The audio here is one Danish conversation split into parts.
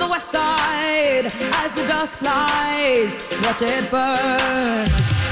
the west side as the dust flies. Watch it burn.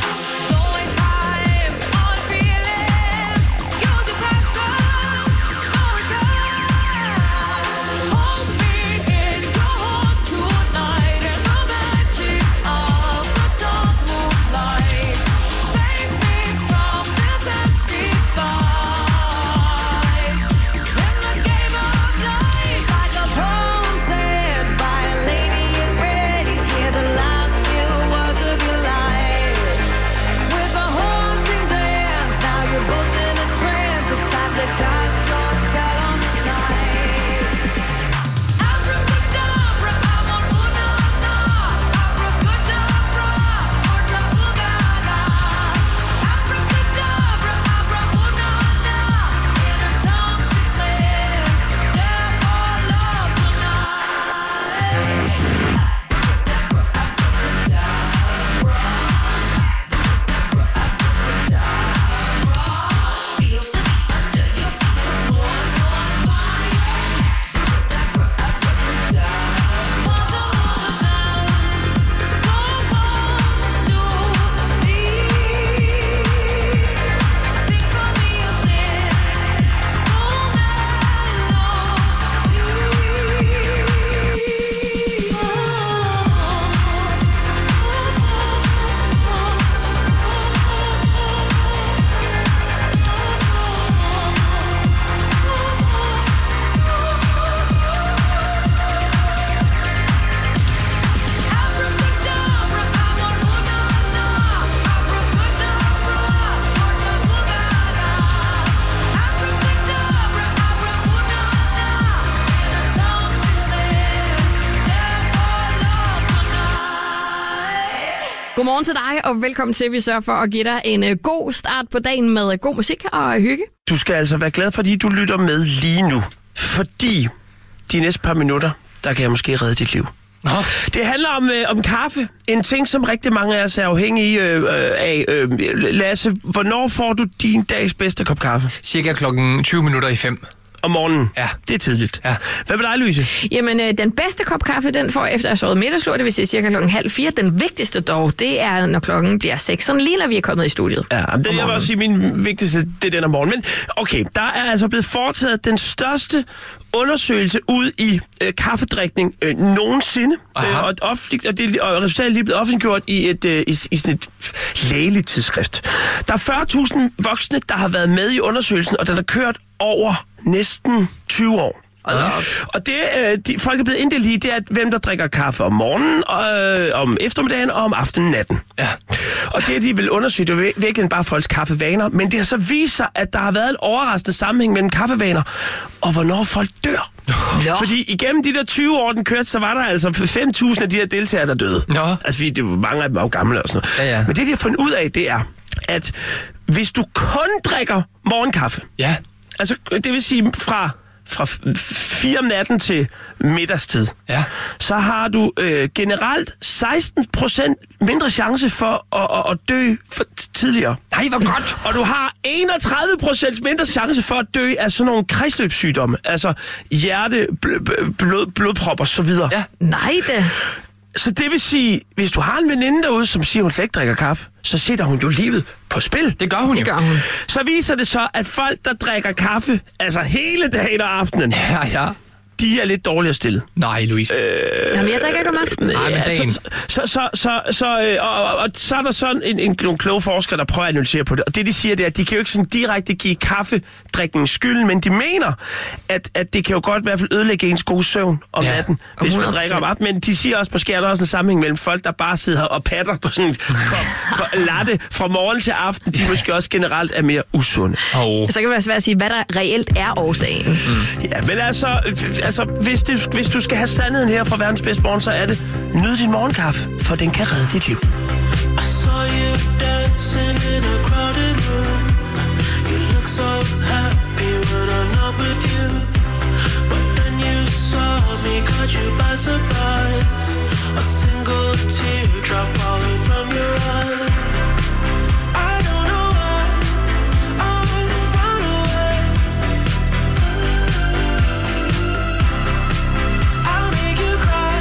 Godmorgen til dig, og velkommen til. Vi sørger for at give dig en god start på dagen med god musik og hygge. Du skal altså være glad, fordi du lytter med lige nu. Fordi de næste par minutter, der kan jeg måske redde dit liv. Det handler om kaffe. En ting, som rigtig mange af os er afhængige af. Lasse, hvornår får du din dags bedste kop kaffe? Cirka klokken 5:20. Om morgenen? Ja. Det er tidligt. Ja. Hvad med dig, Louise? Jamen, den bedste kop kaffe, den får efter at have sovet middagslur, det vil sige cirka klokken 3:30. Den vigtigste dog, det er, når klokken bliver 6, sådan lige når vi er kommet i studiet. Ja, det jeg vil også sige, min vigtigste, det er den om morgenen. Men okay, der er altså blevet foretaget den største undersøgelse ud i kaffedrikning nogensinde. Og resultatet er lige blevet offentliggjort i sådan et lægeligt tidsskrift. Der er 40.000 voksne, der har været med i undersøgelsen, og den har kørt over næsten 20 år. Og det, folk er blevet inddelt i, det er, hvem der drikker kaffe om morgenen, om eftermiddagen og om aftenen-natten. Ja. Og det, de vil undersøge, det er virkelig bare folks kaffevaner, men det har så vist sig, at der har været en overraskende sammenhæng mellem kaffevaner og hvornår folk dør. No. Fordi igennem de der 20 år, den kørte, så var der altså 5.000 af de her deltagere, der døde. No. Altså, det var mange af dem var jo gamle og sådan noget. Ja. Men det, de har fundet ud af, det er, at hvis du kun drikker morgenkaffe, altså, det vil sige fra 4 om natten til middagstid, så har du generelt 16% mindre chance for at dø tidligere. Nej, hvor godt! Og du har 31% mindre chance for at dø af sådan nogle kredsløbssygdomme, altså hjerte, blodpropper og så videre. Ja. Nej da. Så det vil sige, hvis du har en veninde derude, som siger, hun slet ikke drikker kaffe, så sætter hun jo livet på spil. Det gør hun jo. Så viser det så, at folk, der drikker kaffe, altså hele dagen og aftenen, de er lidt dårligere stillet. Nej, Louise. Jamen, jeg drikker ikke om aftenen. Nej, men dagen. Så er der sådan nogle kloge forskere, der prøver at analysere på det. Og det, de siger, det er, at de kan jo ikke sådan direkte give kaffedrikningen skylden, men de mener, at det kan jo godt i hvert fald ødelægge ens gode søvn om natten, hvis man drikker om aftenen. Men de siger også, måske er der også en sammenhæng mellem folk, der bare sidder og patter på sådan en kop latte fra morgen til aften. De måske også generelt er mere usunde. Så kan det være svært at sige, hvad der reelt er årsagen. Ja, men altså, hvis du skal have sandheden her fra verdens bedste morgen, så er det, nyd din morgenkaffe, for den kan redde dit liv. I saw you dancing in a crowded room. You look so happy when I'm not with you. But then you saw me, caught you by surprise. A single teardrop falling from your eye. Cry.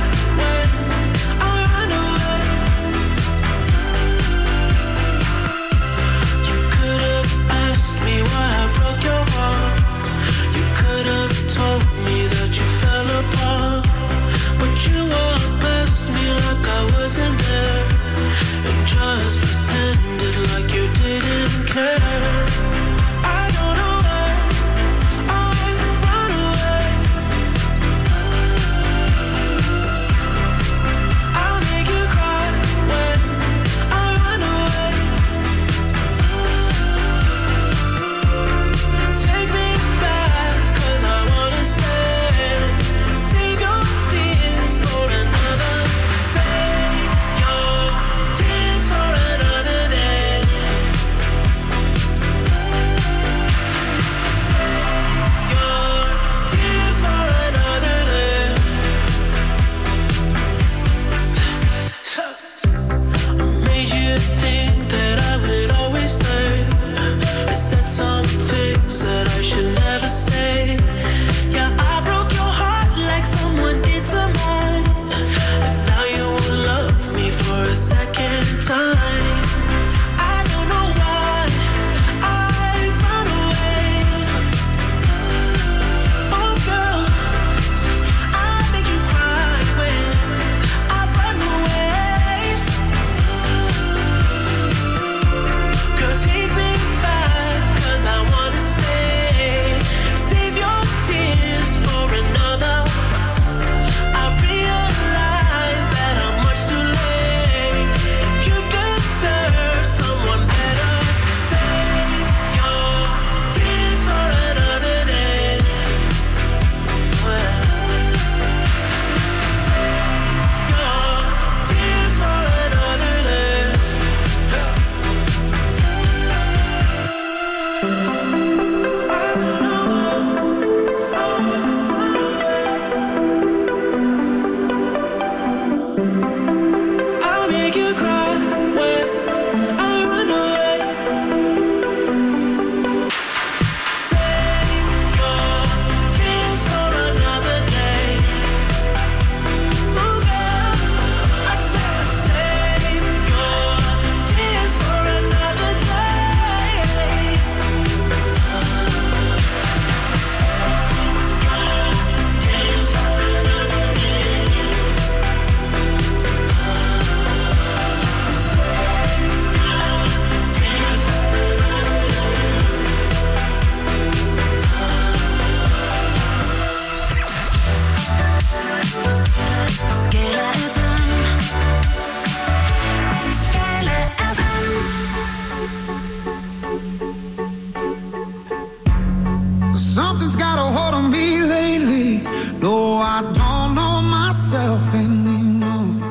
I don't know myself anymore.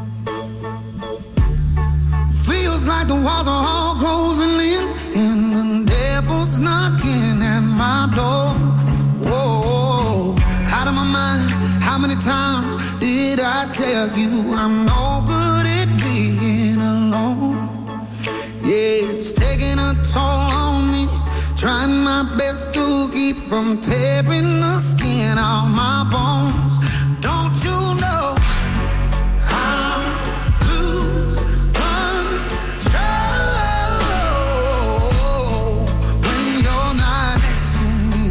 Feels like the walls are all closing in, and the devil's knocking at my door. Whoa, out of my mind. How many times did I tell you I'm no good at being alone? Yeah, it's taking a toll on me. Trying my best to keep from tearing the skin off my bones. Don't you know I'll lose control when you're not next to me?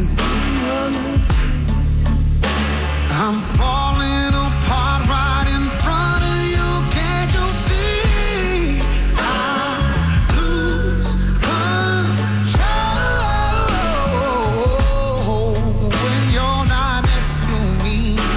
I'm falling apart right in front of you. Can't you see? I'll lose control when you're not next to me.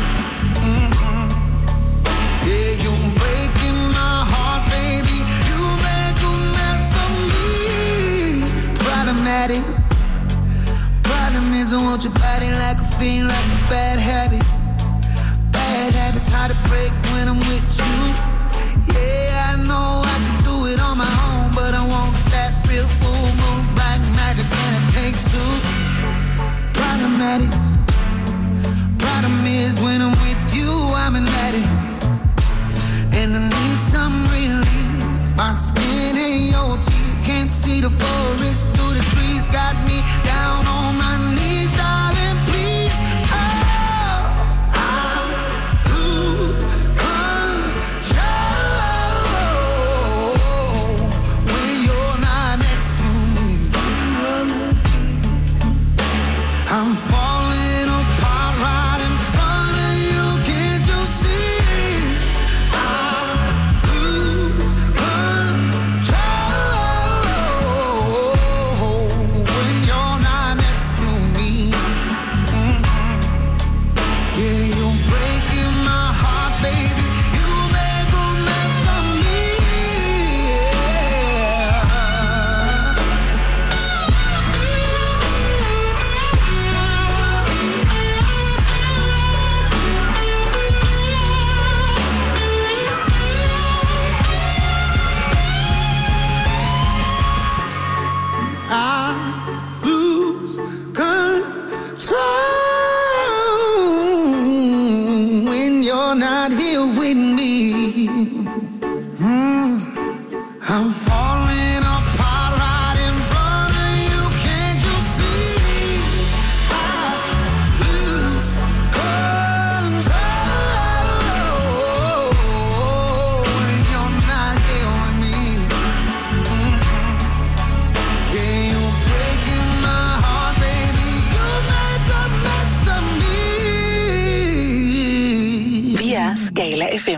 Yeah, you're breaking my heart, baby. You make a mess of me. Problematic. Problem is I want your body like a fiend, like a bad habit. Bad habits hard to break when I'm with you. Yeah, I know I can do it on my own, but I want that real full moon black magic, and it takes two. Problematic. Problem is when I'm with you, I'm an addict, and I need some relief. My skin and your teeth can't see the forest through the trees. Got me down on my knees, darling, please. Oh, I'll lose control when you're not next to me. I'm falling apart right in front of you. Can't you see? I'll lose control when you're not next to me. Yeah, you're breaking my heart, baby. You make a mess of me. I lose control when you're not here with me. I'm falling apart right in front of you. Can't you see? I lose control when you're not here with me. Yeah, you're breaking my heart, baby. You make a mess of me. Vi er Skala FM.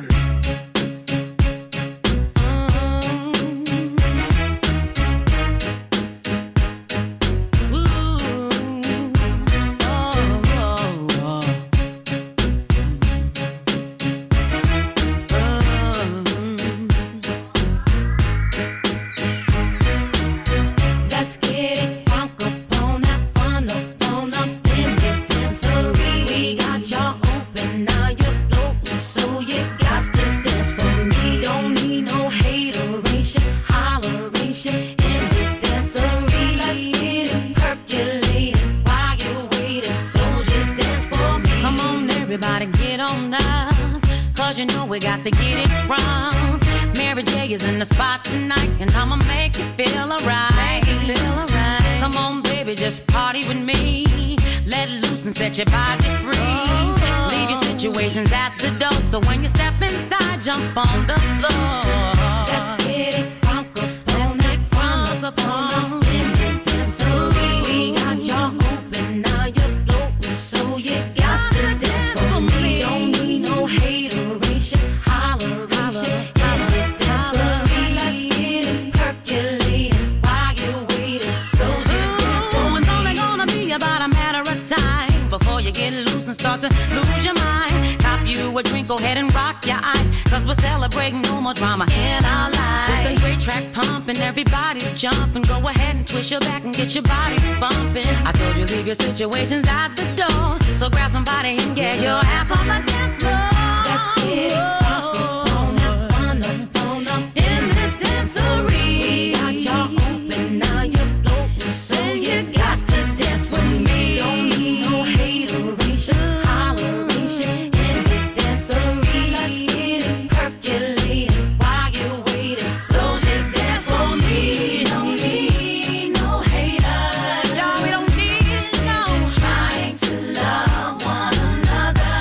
Let's get it crunk up on that fun up in this dancery. We got y'all open, now you're floating, so you got to dance for me. Don't need no hateration, holleration in this dancery. Let's get it percolating while you're waiting, so just dance for me. Come on, everybody, get on up, cause you know we got to get it wrong. Mary J is in the spot tonight, and I'ma make you feel alright. Come on, baby, just party with me. Let loose and set your body free. Leave your situations at the door, so when you step inside, jump on the floor. Let's get it crunk up on in this dancery. We got y'all open, now you're floating, so you got to dance for me. Don't need no hateration, holleration in this dancery. Let's get it percolating while you're waiting, so just dance for me. It's only gonna be about a matter of time before you get loose and start to lose your mind. Cop you a drink, go ahead and rock your eyes, cause we're celebrating no more drama in our lives. With the great track pumping, everybody's jumping. Go ahead and twist your back and get your body bumping. I told you leave your situations at the door, so grab somebody and Get your ass on the dance floor. Let's get it crunk up on that fun up in this dancery. Got y'all open, now you're floating, so you got to dance with me. Don't need no hateration, holleration in this dancery. Let's get it percolating while you're waiting, so just dance for me. Don't need no haters. No, we don't need no. Just trying to love one another.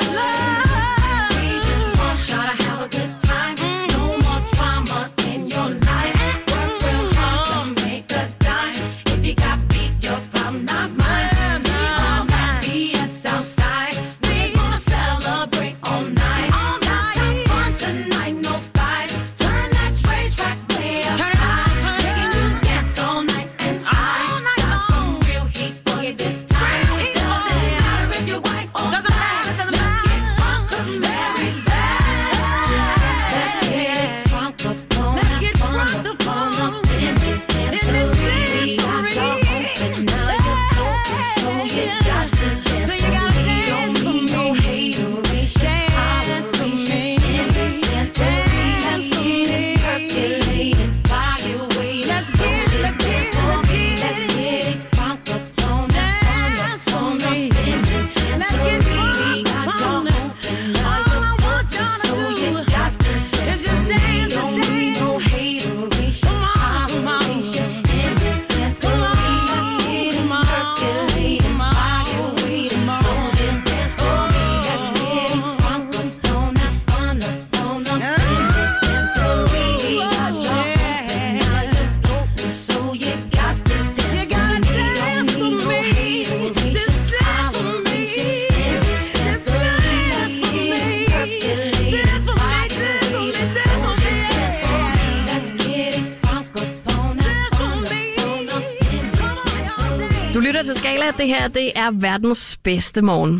We just want y'all to have a good time. No more drama in your life. Work real hard to make a dime. If you got beef, your problem, not mine. We all got BS outside. We gonna celebrate all night. Let's have fun tonight, no fights. Turn that rage track way up high. Making you dance all night, and I got some real heat for you this time. Doesn't matter if you're white or black. Let's get drunk 'cause Mary's back. Let's get drunk up on that fun up in this dancery. Got y'all open, now you're floating, so you got to dance for me. Don't need no hateration, holleration in this dancery. Let's get it percolating while you're waiting, so just dance for me. Let's get it drunk up on that fun up in this dancery. Got y'all open, now you're floating, so you got to dance for me. Don't need no hateration, holleration in this dancery. Let's get it percolating while you're waiting, so just dance for me. Let's get it drunk up on that fun up in this dancery. Got y'all open, now you're floating, so you got to dance for me. Don't need no hateration, holleration in this dancery. Let's get it percolating while you're waiting, so just dance for me. Let's get it drunk up on that fun up in this dancery. Du lytter til Skala. Det her, det er verdens bedste morgen.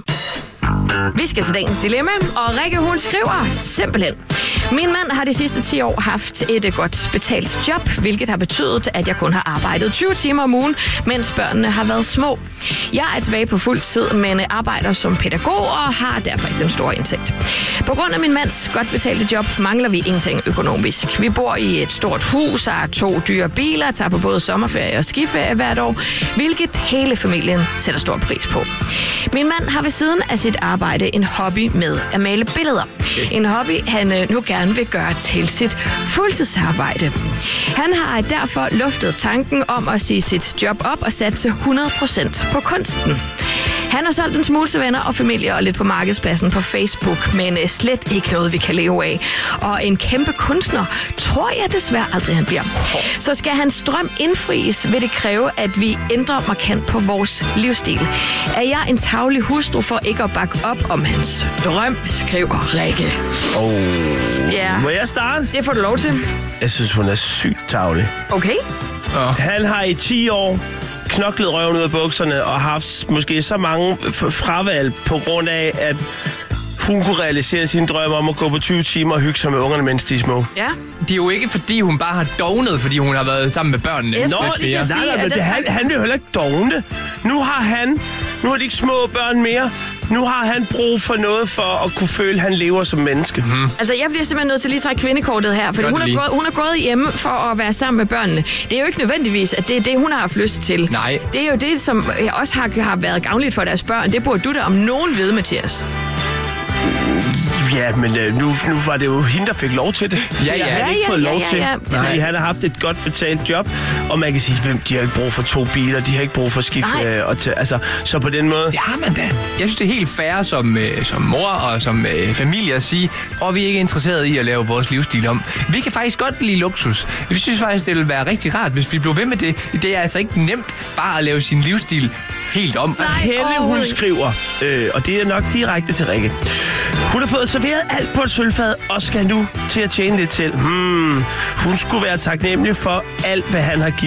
Vi skal til dagens dilemma, og Rikke, hun skriver simpelthen: Min mand har de sidste 10 år haft et godt betalt job, hvilket har betydet, at jeg kun har arbejdet 20 timer om ugen, mens børnene har været små. Jeg er tilbage på fuld tid, men arbejder som pædagog og har derfor ikke den store indtægt. På grund af min mands godt betalte job mangler vi ingenting økonomisk. Vi bor i et stort hus, har 2 dyre biler, tager på både sommerferie og skiferie hvert år, hvilket hele familien sætter stor pris på. Min mand har ved siden af sit arbejde en hobby med at male billeder. En hobby, han nu gerne vil gøre til sit fuldtidsarbejde. Han har derfor luftet tanken om at sige sit job op og satse 100% på kunsten. Han har solgt en smule til venner og familie og lidt på markedspladsen på Facebook, men slet ikke noget, vi kan leve af. Og en kæmpe kunstner tror jeg desværre aldrig, han bliver. Så skal hans drøm indfries, vil det kræve, at vi ændrer markant på vores livsstil. Er jeg en tarvelig hustru for ikke at bakke op om hans drøm, skriver Rikke. Ja. Må jeg starte? Det får du lov til. Jeg synes, hun er sygt tarvelig. Okay. Han har i 10 år knoklet røven ud af bukserne og haft måske så mange fravalg på grund af, at hun kunne realisere sin drøm om at gå på 20 timer og hygge sig med ungerne, mens de er små. Ja. Det er jo ikke, fordi hun bare har dognet, fordi hun har været sammen med børnene. Jeg skulle lige så sige, at han vil jo heller ikke dogne. Nu har de ikke små børn mere. Nu har han brug for noget for at kunne føle, at han lever som menneske. Altså, jeg bliver simpelthen nødt til lige at trække kvindekortet her, for hun er gået hjemme for at være sammen med børnene. Det er jo ikke nødvendigvis, at det er det, hun har haft lyst til. Nej. Det er jo det, som også har været gavnligt for deres børn. Det burde du da om nogen vide, Mathias. Ja, men nu var det jo hende, der fik lov til det. Det har han ikke fået lov til, fordi han har haft et godt betalt job. Og man kan sige, de har ikke brug for 2 biler, de har ikke brug for skift. Så på den måde... Det har man da. Jeg synes, det er helt fair som mor og som familie at sige, og vi er ikke interesseret i at lave vores livsstil om. Vi kan faktisk godt lide luksus. Vi synes faktisk, det ville være rigtig rart, hvis vi blev ved med det. Det er altså ikke nemt bare at lave sin livsstil helt om. Helle, hun skriver, og det er nok direkte til Rikke. Hun har fået serveret alt på et sølvfad og skal nu til at tjene lidt selv. Hun skulle være taknemmelig for alt, hvad han har givet hende.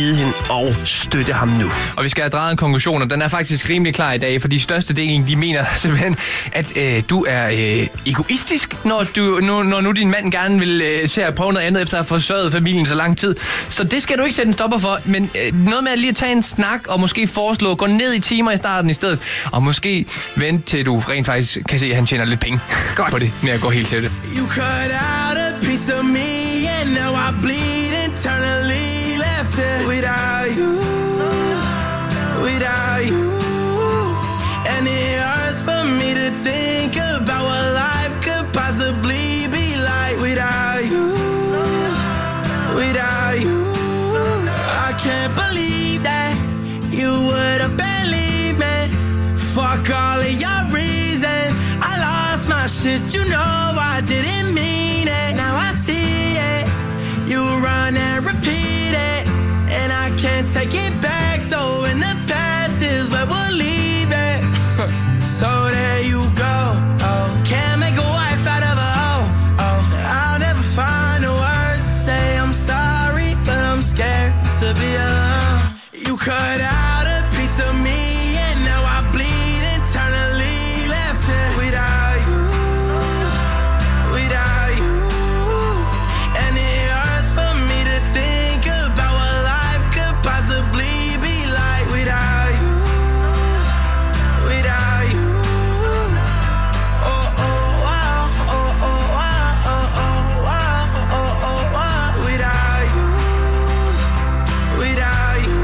og støtte ham nu. Og vi skal have drejet en konklusion, og den er faktisk rimelig klar i dag, for de største delen, de mener simpelthen, at du er egoistisk, når nu din mand gerne vil se at prøve noget andet, efter at have forsørget familien så lang tid. Så det skal du ikke sætte en stopper for, men noget med at lige tage en snak, og måske foreslå at gå ned i timer i starten i stedet, og måske vente til du rent faktisk kan se, at han tjener lidt penge på det, med at gå helt til det. You cut out a piece of me, and now I bleed internally. Left here without you, without you. And it hurts for me to think about what life could possibly be like without you, without you. I can't believe that you would have believed me. Fuck all of your reasons. I lost my shit, you know I didn't mean it. Now I see it. You run and repeat it, and I can't take it back. So in the past is where we'll leave it. So there you go. Oh, can't make a wife out of a hoe. Oh, I'll never find the words to say I'm sorry, but I'm scared to be alone. You cut out a piece of me, and now I bleed internally. Left here without you, without you. And it hurts for me to think about what life could possibly be like without you, without you. Oh, oh, wow, oh, oh, wow, oh, oh, wow, oh, oh, wow, without you, without you.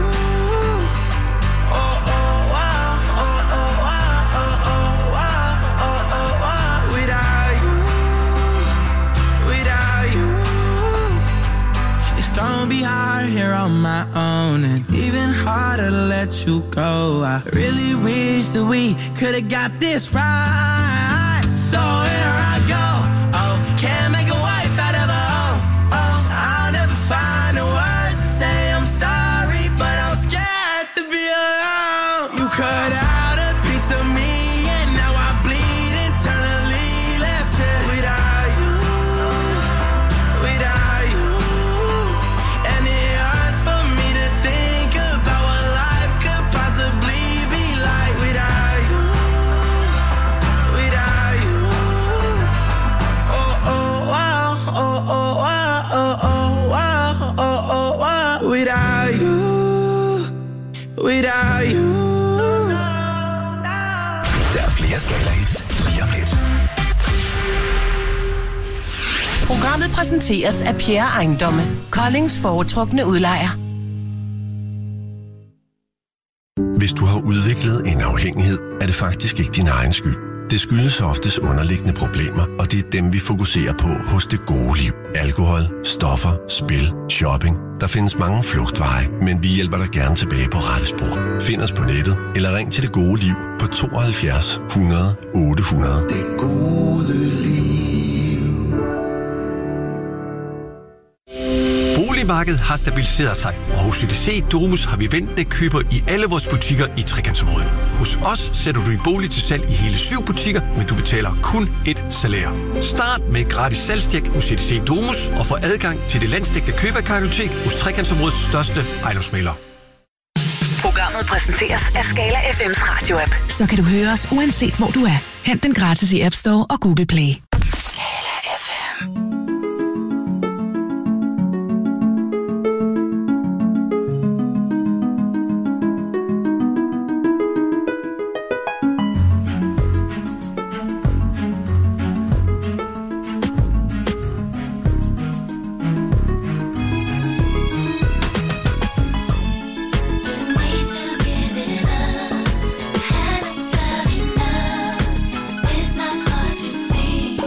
Oh, oh, wow, oh, oh, wow, oh, oh, wow, oh, oh, wow, without you, without you. It's gonna be hard here on my own, and even harder to let you go. I really wish that we could've got this right. So here I go. Oh, can't make a wife out of a hoe. Oh, I'll never find the words to say I'm sorry, but I'm scared to be alone. You cut out a piece of me, and now I bleed internally. Left here without you, without you. And it hurts for me to think about what life could possibly be like without you, without you. Oh, oh, wow, oh, oh, wow, oh, oh, wow, oh, oh, wow, without you, without you. Der er flere Skala-hits lige om lidt. Programmet præsenteres af Pierre Ejendomme, Koldings foretrukne udlejer. Hvis du har udviklet en afhængighed, er det faktisk ikke din egen skyld. Det skyldes oftest underliggende problemer, og det er dem, vi fokuserer på hos Det Gode Liv. Alkohol, stoffer, spil, shopping. Der findes mange flugtveje, men vi hjælper dig gerne tilbage på rette spor. Find os på nettet, eller ring til Det Gode Liv på 72 100 800. Det gode liv. Boligmarkedet har stabiliseret sig, og hos CDC Domus har vi ventende køber i alle vores butikker i Trekantsområdet. Hos os sætter du din bolig til salg i hele 7 butikker, men du betaler kun et salær. Start med et gratis salgstjek hos CDC Domus og få adgang til det landsdækkende køberkartotek hos Trekantsområdets største ejendomsmægler. Programmet præsenteres af Skala FM's radio-app. Så kan du høre os uanset hvor du er. Hent den gratis i App Store og Google Play. Skala FM. It's not hard to see.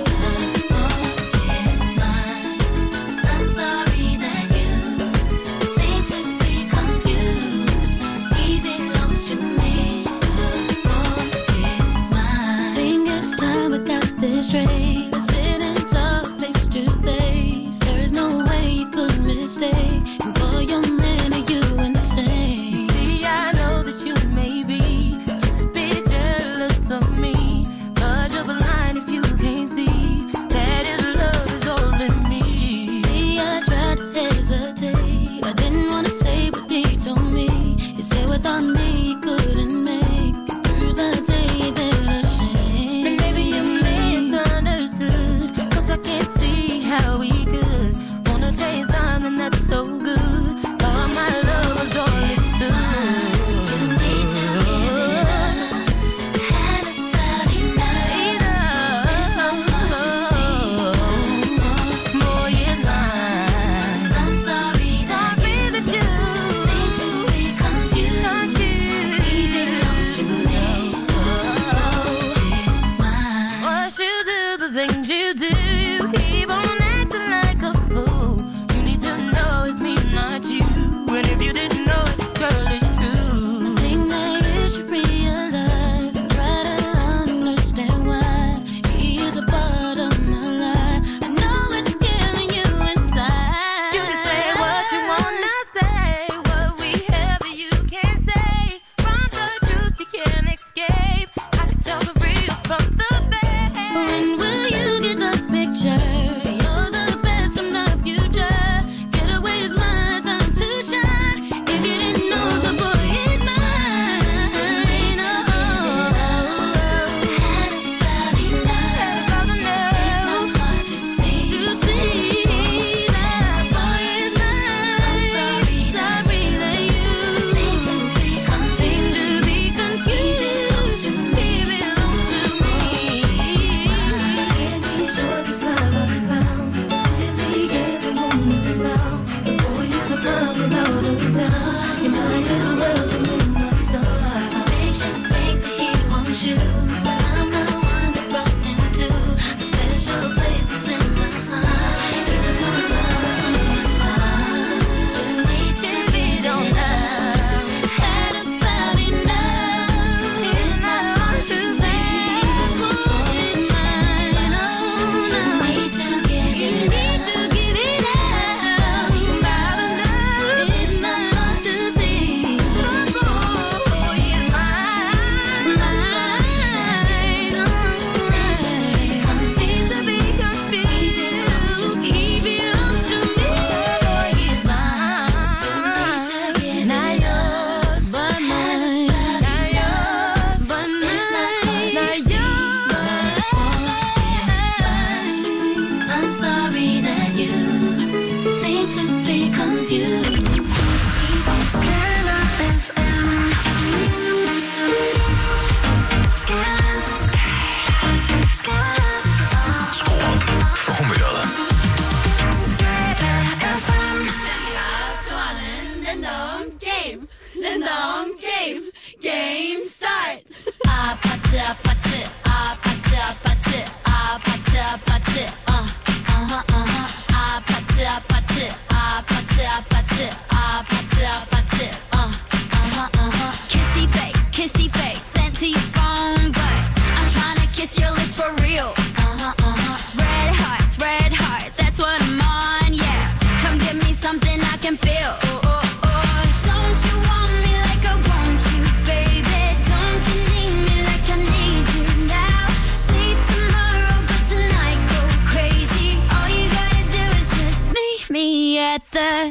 that.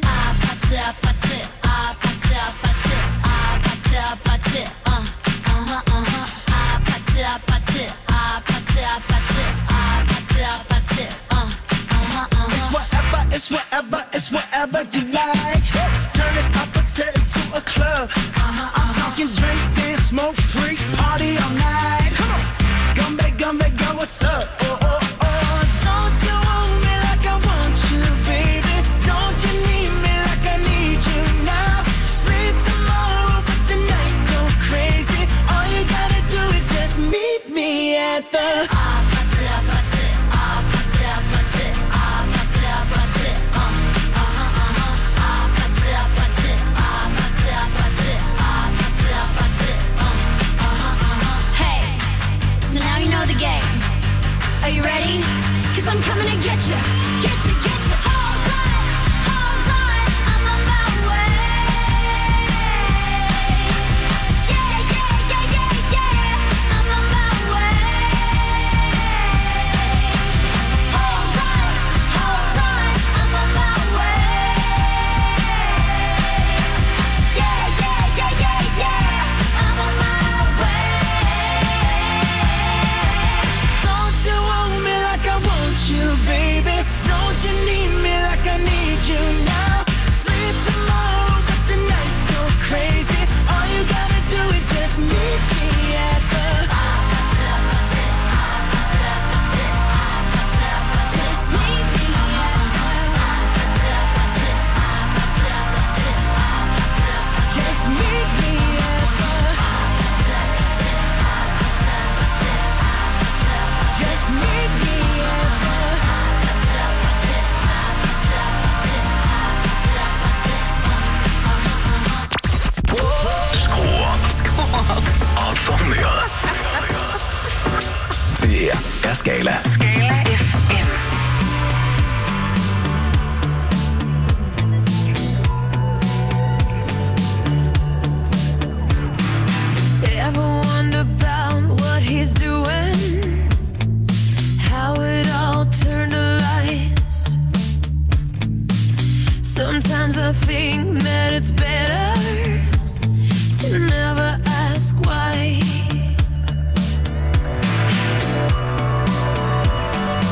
It's whatever, it's whatever you like. Turn this opposite into a club. I'm talking drink, dance, smoke, freak, party all night. Come on, Gumbe, girl, what's up? Oh, oh, oh, don't you want me like I want you, baby? Don't you need me like I need you now? Sleep tomorrow, but tonight go crazy. All you gotta do is just meet me at the. Are you ready? 'Cause I'm coming to get you, get you, get you. Hold on, I'm on my way. Yeah, yeah, yeah, yeah, yeah, I'm on my way. Hold on, I'm on my way. Yeah, yeah, yeah, yeah, yeah, I'm on my way. Don't you want me like I want you, baby? Don't you need me like I need you now? Sleep tomorrow, but tonight go crazy. All you gotta do is just meet me at the. Just meet me at the. Just meet me at the. Just meet me at the. Skru op for humøret. Det her er Skala. Skala FM. Ever wonder about what he's doing? How it all turned to lies. Sometimes I think that it's better to never ask why.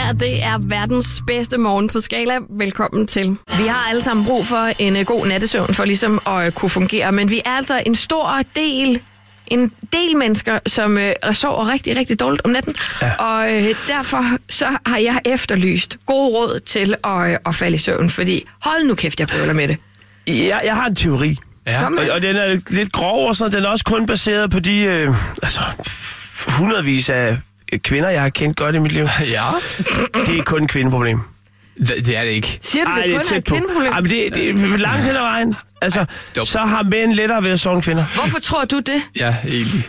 her, det er verdens bedste morgen på Skala. Velkommen til. Vi har alle sammen brug for en god nattesøvn for ligesom at kunne fungere, men vi er altså en del mennesker, som sover rigtig, rigtig dårligt om natten. Ja. Og derfor så har jeg efterlyst gode råd til at falde i søvn, fordi hold nu kæft, jeg føler med det. Jeg har en teori. Ja. Og den er lidt grov, og så den er også kun baseret på de hundredvis af kvinder, jeg har kendt godt i mit liv. Ja. Det er kun et kvindeproblem. Det er det ikke. Siger du, det kun er et kvindeproblem? Ej, men det er langt hen ad vejen. Altså, så har mænd lettere ved at sove end kvinder. Hvorfor tror du det? Ja, egentlig.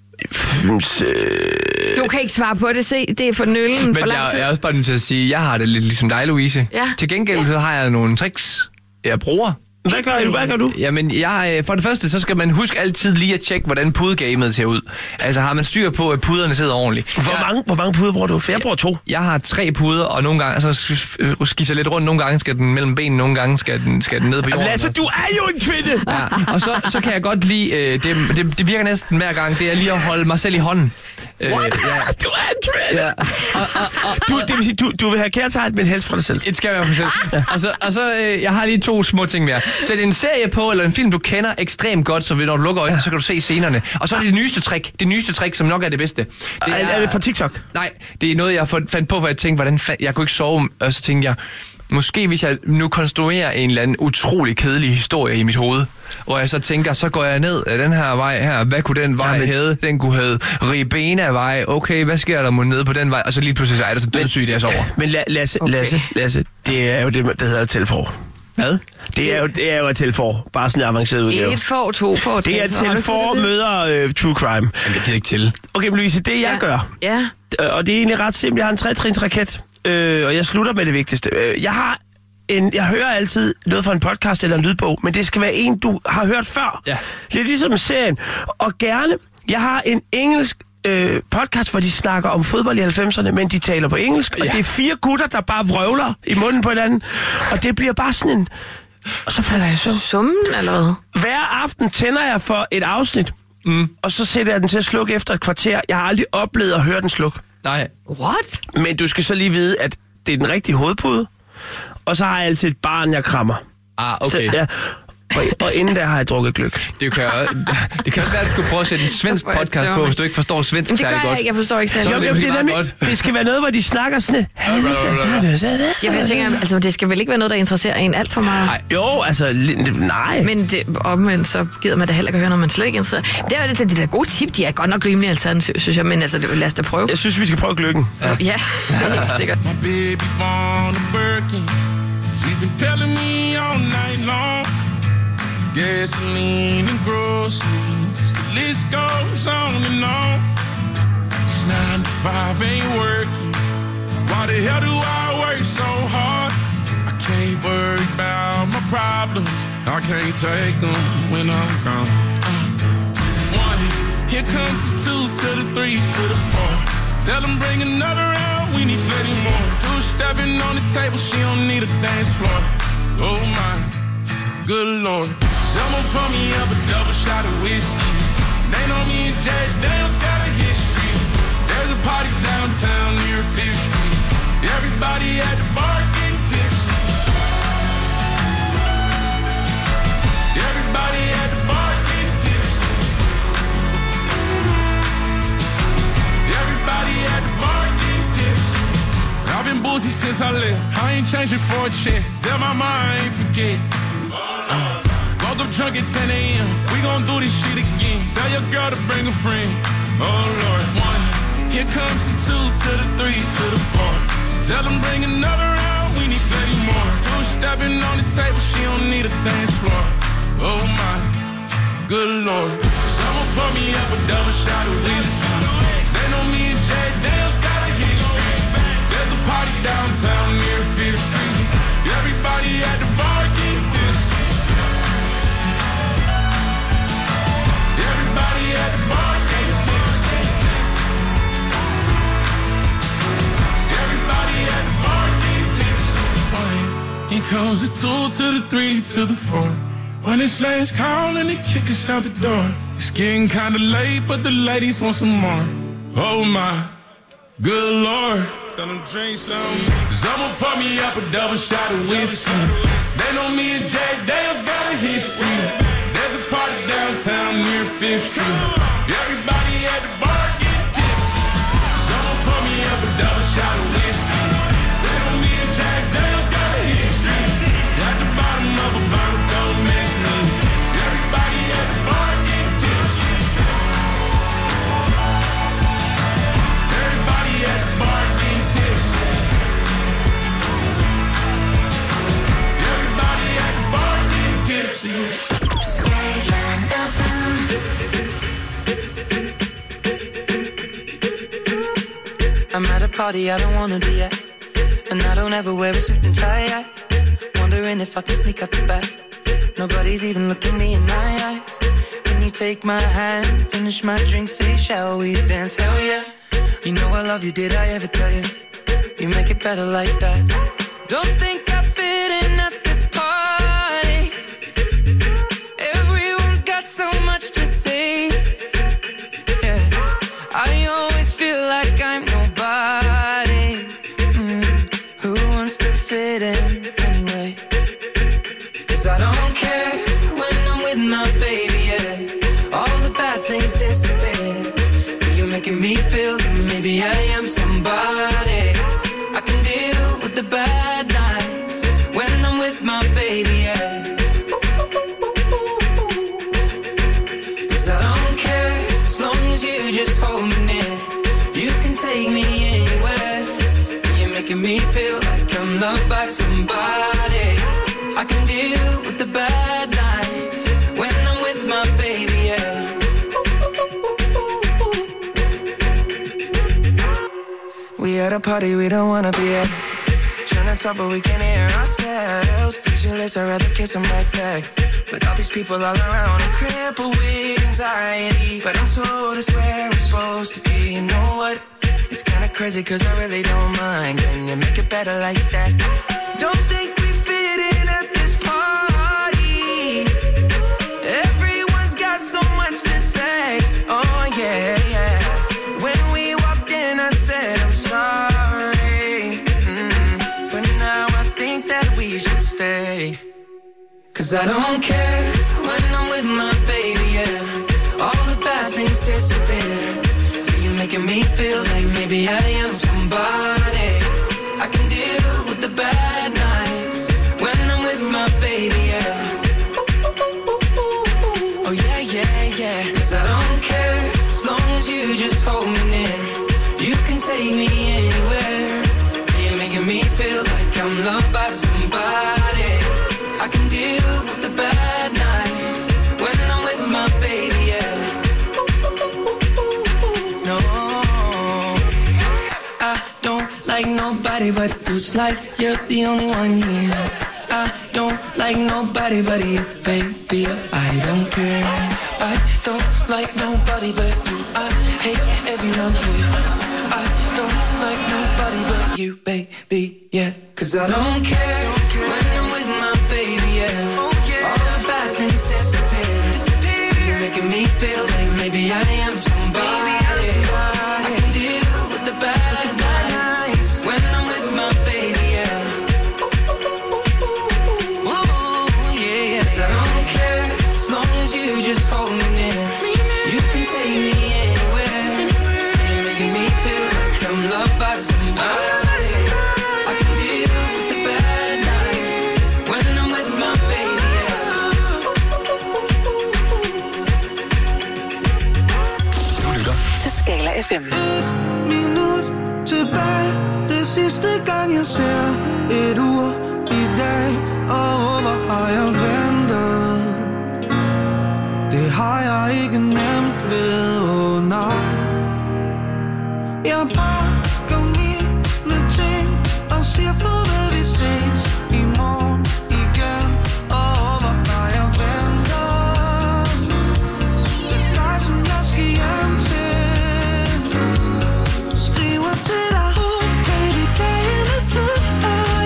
Du kan ikke svare på det, se. Det er for nøllen for lang tid. Jeg er også bare nødt til at sige, jeg har det lidt ligesom dig, Louise. Ja. Til gengæld så har jeg nogle tricks, jeg bruger. Hvad gør du? Jamen, for det første, så skal man huske altid lige at tjekke, hvordan pudegamet ser ud. Altså, har man styr på, at puderne sidder ordentligt? Hvor mange puder bruger du? For jeg bruger 2. Jeg har 3 puder, og nogle gange, så skifter lidt rundt. Nogle gange skal den mellem benene, nogle gange skal den ned på jorden. Jamen, altså, du er jo en kvinde! Ja, og så kan jeg godt lide, det virker næsten hver gang, det er lige at holde mig selv i hånden. Ja. Du er en kvinde! Ja. Det vil sige, du vil have kærtegn, men helst fra dig selv. Det skal være for selv. Ja. Og så jeg har lige 2 små ting mere. Sæt en serie på, eller en film, du kender ekstremt godt, så når du lukker øjnene, så kan du se scenerne. Og så er det det nyeste trick, som nok er det bedste. Er det fra TikTok? Nej, det er noget, jeg fandt på, for jeg tænkte, jeg kunne ikke sove, og så tænkte jeg, måske hvis jeg nu konstruerer en eller anden utrolig kedelig historie i mit hoved, hvor jeg så tænker, så går jeg ned ad den her vej her, hvad kunne den vej hedde? Den kunne hedde Ribena-vej, okay, hvad sker der nede på den vej? Og så lige pludselig så er der så dødssyg, det jeg sover. Men Lasse, det er jo det, der hedder telfor. Hvad? Det er jo et telfor, bare sådan en avanceret udgave. 1 for, 2 for, 3 det er telfor møder true crime. Men det bliver ikke til. Okay, men Louise, det jeg gør, og det er egentlig ret simpelt, jeg har en 3-trins raket, og jeg slutter med det vigtigste. Jeg hører altid noget fra en podcast eller en lydbog, men det skal være en, du har hørt før. Ja. Det er ligesom serien. Og gerne, jeg har en engelsk podcast, hvor de snakker om fodbold i 90'erne, men de taler på engelsk, og det er 4 gutter, der bare vrøvler i munden på hinanden, og det bliver bare sådan en... Og så falder jeg så. Summen, eller hvad? Hver aften tænder jeg for et afsnit, og så sætter jeg den til at slukke efter et kvarter. Jeg har aldrig oplevet at høre den slukke. Nej. What? Men du skal så lige vide, at det er den rigtige hovedpude, og så har jeg altid et barn, jeg krammer. Okay. Så, ja. Og inden der har jeg drukket gløgg. Det kan også være, at du skulle prøve at sætte en svensk podcast på, hvis du ikke forstår svensk særlig godt. Jeg forstår ikke særlig godt. Det skal være noget, hvor de snakker sådan... Jeg tænker, altså, det skal vel ikke være noget, der interesserer en alt for meget? Jo, altså, nej. Men omvendt, så gider man da heller ikke høre, når man slet ikke interesserer. Det er jo det der gode tip, de er godt nok rimelig alternativ, synes jeg, men altså, lad os da prøve. Jeg synes, vi skal prøve gløggen. Ja, helt sikkert. She's been telling me all night long. Gasoline and groceries, the list goes on and on. This 9 to 5 ain't working. Why the hell do I work so hard? I can't worry about my problems. I can't take them when I'm gone. 1, here comes the 2 to the 3 to the 4. Tell them bring another round, we need plenty more. 2 stepping on the table, she don't need a dance floor. Oh my, good Lord. Someone pour me up a double shot of whiskey. They know me and Jay Daniels got a history. There's a party downtown near 5th Street. Everybody at the bar getting tipsy. Everybody at the bar getting tipsy. Everybody at the bar getting tipsy. I've been boozy since I left. I ain't changing for a check. Tell my mom I ain't forget. Woke up drunk at 10 a.m. We gon' do this shit again. Tell your girl to bring a friend. Oh Lord. 1, here comes the 2 to the 3 to the 4. Tell them bring another round, we need plenty more. 2 stepping on the table, she don't need a dance floor. Oh my, good Lord. Someone pour me up a double shot of whiskey. They know me and Jay Daniels got a history. There's a party downtown near 5th Street. Everybody at the bar getting tipsy. Everybody at the bar getting tipsy. Everybody at the bar getting tipsy. 1, here comes the 2 to the 3 to the 4. When it's last call and they kick us out the door. It's getting kinda late, but the ladies want some more. Oh my, Good Lord, tell them drink some. Someone pour me up a double shot of whiskey. They know me and Jack Dale's got a history. There's a party downtown near 5th Street. Everybody at the bar getting tipsy. Someone pour me up a double shot of whiskey. They know me and Jack Dale's got a history. At the bottom of a bottle, don't mess me. Everybody at the bar getting tipsy. Everybody at the bar getting tipsy. Everybody at the bar getting tipsy. I'm at a party I don't wanna be at, and I don't ever wear a suit and tie. Wondering if I can sneak out the back. Nobody's even looking me in my eyes. Can you take my hand, finish my drink, say shall we dance? Hell yeah. You know I love you, did I ever tell you? You make it better like that. Don't think I fit in at this party. Everyone's got so much to say. Yeah, I always feel like I'm nobody. Who wants to fit in anyway? 'Cause I don't care when I'm with my baby, yeah. All the bad things disappear. You're making me feel that maybe I am somebody. I can deal with the bad nights when I'm with my baby, yeah. 'Cause I don't care as long as you just hold me near. You can take me anywhere. You're making me feel like I'm loved by somebody. I can deal with the bad nights when I'm with my baby, yeah. We at a party we don't wanna be at. Trying to talk but we can't hear ourselves. Speechless, I'd rather kiss them right back. But all these people all around, I'm crippled with anxiety. But I'm told it's where I'm supposed to be. You know what? It's kinda crazy 'cause I really don't mind. Can you make it better like that? Don't think we fit in at this party. Everyone's got so much to say. Oh yeah, yeah. When we walked in I said I'm sorry. But now I think that we should stay. 'Cause I don't care when I'm with my baby, yeah. All the bad things disappear. You're making me feel like maybe I am somebody. I can deal with the bad nights when I'm with my baby, yeah. Oh yeah, yeah, yeah. 'Cause I don't care as long as you just hold me near. You can take me anywhere. You're making me feel like I'm loved by somebody. I can deal with the bad nights when I'm with my baby, yeah. No, I don't like nobody but you. It's like you're the only one here. I don't like nobody but you, baby. I don't care. I don't like nobody but you. I hate everyone here. I don't like nobody but you, baby, yeah. 'Cause I don't care when I'm with my baby, yeah. All the bad things disappear. You're making me feel like maybe I am somebody. I can deal with the bad nights when I'm with my baby, yeah. Ooh, yeah, yeah. 'Cause I don't care as long as you just hold me near. You can take me anywhere. You're making me feel like I'm loved by somebody. I can deal with the bad nights when I'm with my baby, yeah. Du lytter Til Skala FM. Et minut tilbage. Det sidste gang jeg ser et ur i dag. Og hvor har jeg ventet? Det har jeg ikke nemt ved, oh nej. Jeg pakker mine ting og siger farvel, vi ses i morgen igen. Og hvor har jeg ventet? Det er dig, som jeg skal hjem til. Skriver til dig, baby, dagen er slut.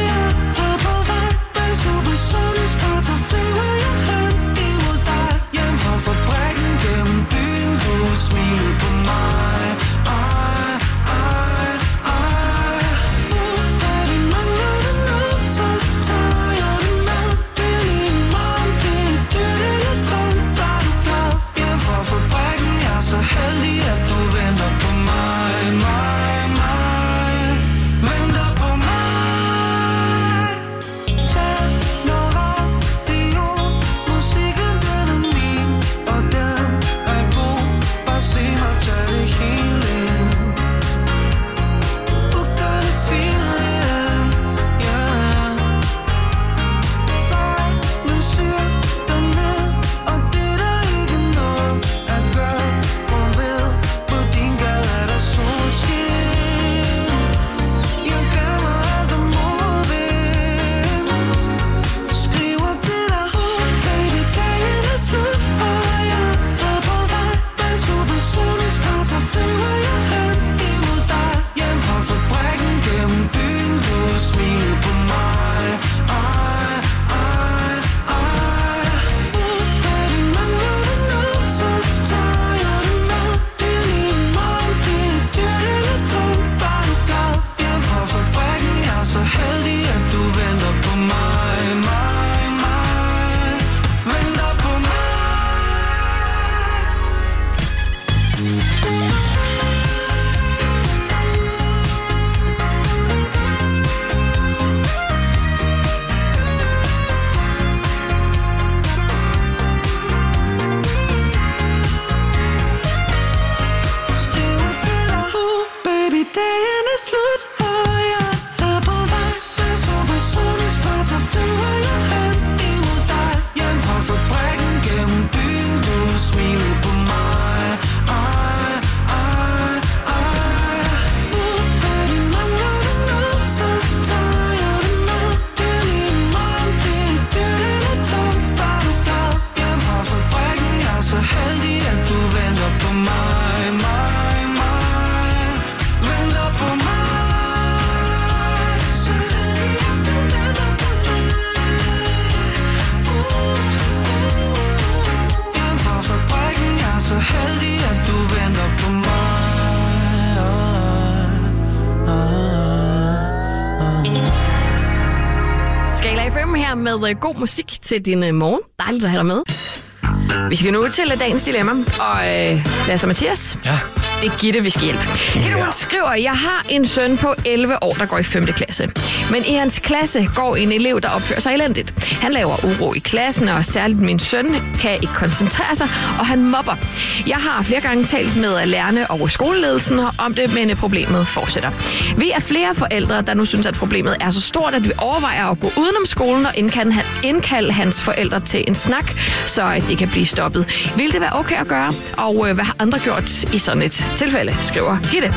med god musik til din morgen. Dejligt at have dig med. Vi skal nu til dagens dilemma, og Lasse og Mathias, det er Gitte, vi skal hjælpe. Gitte, hun skriver, jeg har en søn på 11 år, der går i 5. klasse. Men i hans klasse går en elev, der opfører sig elendigt. Han laver uro i klassen, og særligt min søn kan ikke koncentrere sig, og han mobber. Jeg har flere gange talt med lærerne og skoleledelsen om det, men problemet fortsætter. Vi er flere forældre, der nu synes, at problemet er så stort, at vi overvejer at gå udenom skolen og indkalde hans forældre til en snak, så de kan blive stoppet. Vil det være okay at gøre? Og hvad har andre gjort i sådan et tilfælde, skriver Gitte.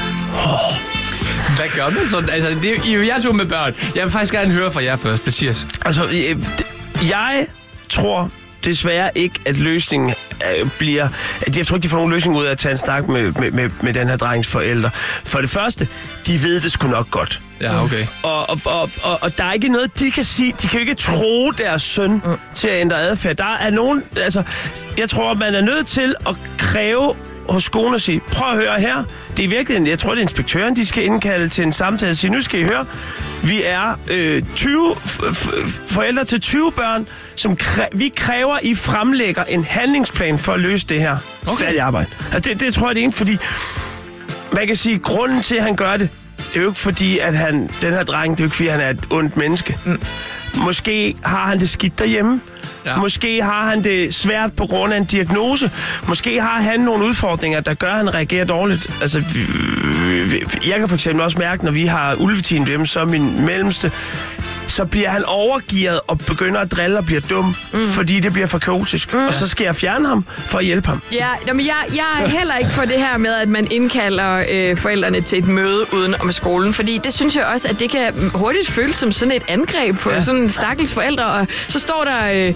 Hvad gør man sådan? Altså, det er jo jeg med børn. Jeg vil faktisk gerne høre fra jer først, Mathias. Altså, jeg tror desværre ikke, at løsningen bliver... Jeg tror ikke, de får nogen løsning ud af at tage en snak med den her drengs forældre. For det første, de ved det sgu nok godt. Ja, okay. Og der er ikke noget, de kan sige. De kan jo ikke tro deres søn til at ændre adfærd. Der er nogen... Altså, jeg tror, man er nødt til at kræve hos skolen og sige, prøv at høre her. Det er virkelig, jeg tror, det er inspektøren, de skal indkalde til en samtale og sige, nu skal I høre, vi er 20 forældre til 20 børn, som vi kræver, I fremlægger en handlingsplan for at løse det her færdige arbejde. Altså, det tror jeg, det er en, fordi man kan sige, grunden til, at han gør det, det er jo ikke fordi, at den her dreng, det er jo ikke fordi, han er et ondt menneske. Måske har han det skidt derhjemme. Ja. Måske har han det svært på grund af en diagnose. Måske har han nogle udfordringer, der gør, at han reagerer dårligt. Altså, jeg kan for eksempel også mærke, når vi har ulveteam hjemme, så min mellemste, så bliver han overgearet og begynder at drille og bliver dum, fordi det bliver for kaotisk. Og så skal jeg fjerne ham for at hjælpe ham. Ja, men jeg er heller ikke for det her med, at man indkalder forældrene til et møde uden om skolen, fordi det synes jeg også, at det kan hurtigt føles som sådan et angreb på sådan en stakkels forældre, og så står der,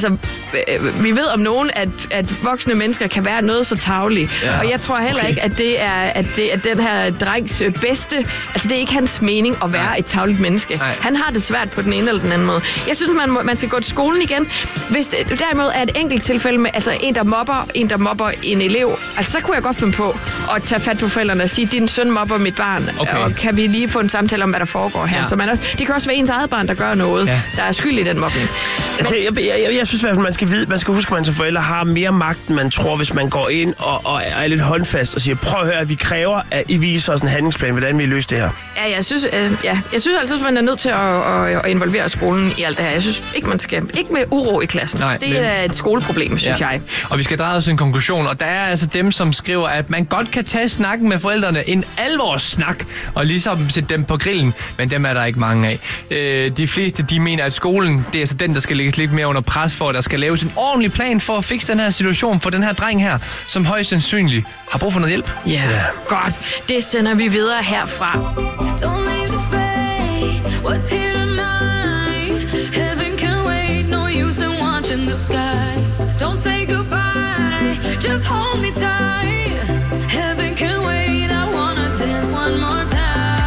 vi ved om nogen, at voksne mennesker kan være noget så tarveligt, og jeg tror heller ikke, at det er den her drengs bedste, altså det er ikke hans mening at være et tarveligt menneske. Nej. Han har det svært på den ene eller den anden måde. Jeg synes, man skal gå til skolen igen. Hvis det derimod er et enkelt tilfælde med altså en, der mobber en elev, altså så kunne jeg godt finde på at tage fat på forældrene og sige, din søn mobber mit barn, og kan vi lige få en samtale om, hvad der foregår her. Så det kan også være ens eget barn, der gør noget, der er skyld i den mobbning. Jeg synes i hvert fald, man skal huske, at man som forældre har mere magt, end man tror, hvis man går ind og er lidt håndfast og siger, prøv at høre, at vi kræver, at I viser os en handlingsplan, hvordan vi løser det her. Ja, jeg synes altid, at man er nødt til at involvere skolen i alt det her. Jeg synes ikke, man skal. Ikke med uro i klassen. Nej, det er et skoleproblem, synes jeg. Og vi skal dreje os en konklusion, og der er altså dem, som skriver, at man godt kan tage snakken med forældrene, en alvorssnak, og ligesom sætte dem på grillen, men dem er der ikke mange af. De fleste, de mener, at skolen, det er altså den, der skal lægges lidt mere under pres for, at der skal laves en ordentlig plan for at fikse den her situation for den her dreng her, som højst sandsynligt har brug for noget hjælp. Ja, godt. Det sender vi videre herfra. Don't leave the fate, what's here tonight? Heaven can wait, no use in watching the sky. Don't say goodbye, just hold me tight. Heaven can wait, I wanna dance one more time.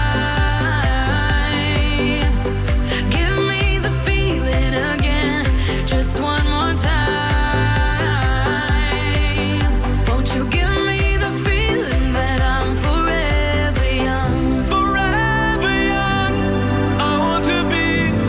Give me the feeling again, just one more time. Won't you give me the feeling that I'm forever young? Forever young, I want to be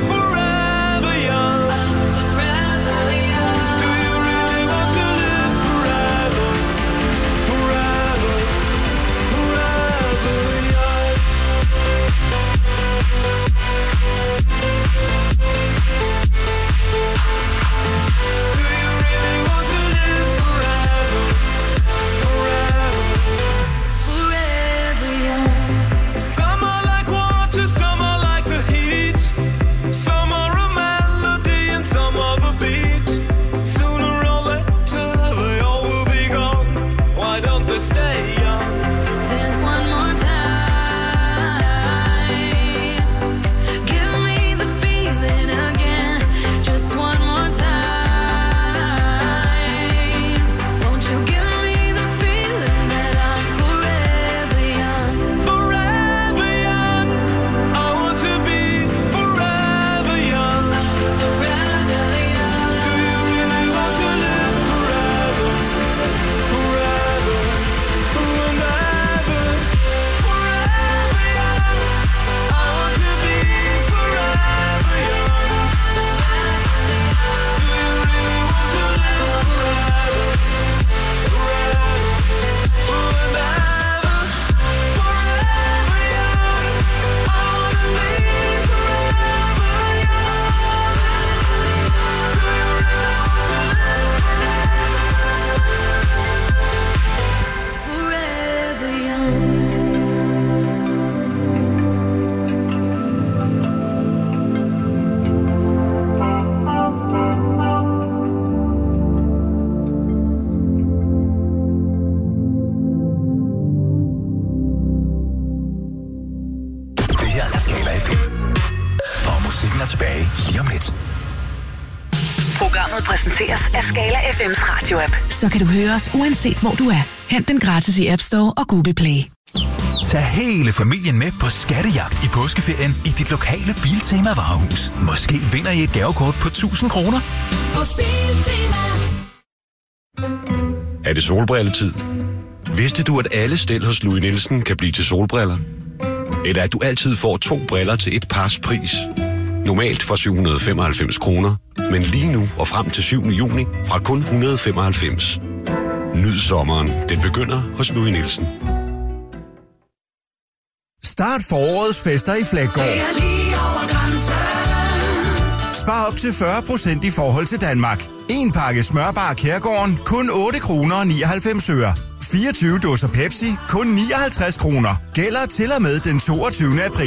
Showet præsenteres af Skala FM's radio-app. Så kan du høre os uanset hvor du er. Hent den gratis i App Store og Google Play. Tag hele familien med på skattejagt i påskeferien i dit lokale Biltema varehus. Måske vinder I et gavekort på 1000 kroner. Er det solbrilletid? Vidste du, at alle stel hos Louis Nielsen kan blive til solbriller? Eller at du altid får 2 briller til et pars pris? Normalt for 795 kroner, men lige nu og frem til 7. juni fra kun 195. Nyd sommeren. Den begynder hos Louis Nielsen. Start forårets fester i Flækgaard. Spar op til 40% i forhold til Danmark. En pakke smørbar Kærgården kun 8 kroner og 99 øre. 24 dåser Pepsi kun 59 kroner. Gælder til og med den 22. april.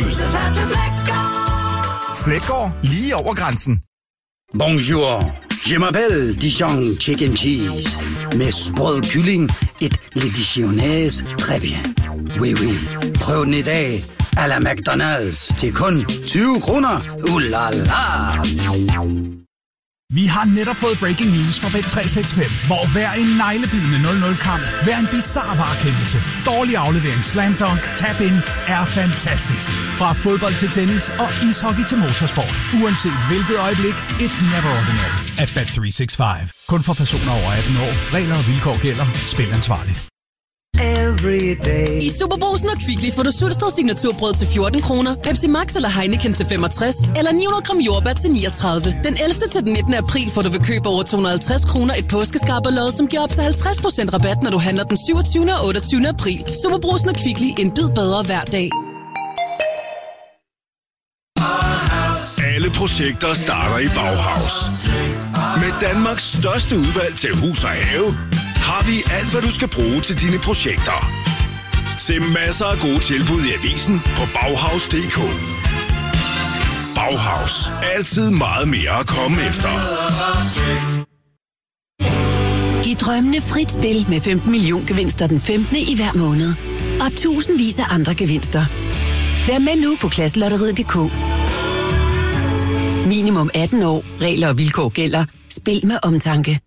Flækgaard lige over grænsen. Bonjour. Je m'appelle Dijon Chicken Cheese. Med sprød kylling, et le dijonnaise, très bien. Oui, oui. Prøv den i dag. À la McDonald's til kun 20 kroner. La la. Vi har netop fået breaking news fra Bet365, hvor hver en neglebidende 0-0-kamp, hver en bizarre varekendelse, dårlig aflevering, slam dunk, tap-in er fantastisk. Fra fodbold til tennis og ishockey til motorsport. Uanset hvilket øjeblik, it's never ordinary at Bet365. Kun for personer over 18 år. Regler og vilkår gælder. Spil ansvarligt. I Superbrugsen og Kvickly får du Sulsted signaturbrød til 14 kroner, Pepsi Max eller Heineken til 65, eller 900 gram jordbær til 39. Den 11. til den 19. april får du ved køb over 250 kroner et påskeskarperlod, som giver op til 50% rabat, når du handler den 27. og 28. april. Superbrugsen og Kvickly, en bid bedre hver dag. Alle projekter starter i Bauhaus. Med Danmarks største udvalg til hus og have, har vi alt, hvad du skal bruge til dine projekter. Se masser af gode tilbud i avisen på Bauhaus.dk. Bauhaus. Altid meget mere at komme efter. Giv drømmene frit spil med 15 million gevinster den 15. i hver måned. Og tusindvis af andre gevinster. Vær med nu på klasselotteriet.dk. Minimum 18 år. Regler og vilkår gælder. Spil med omtanke.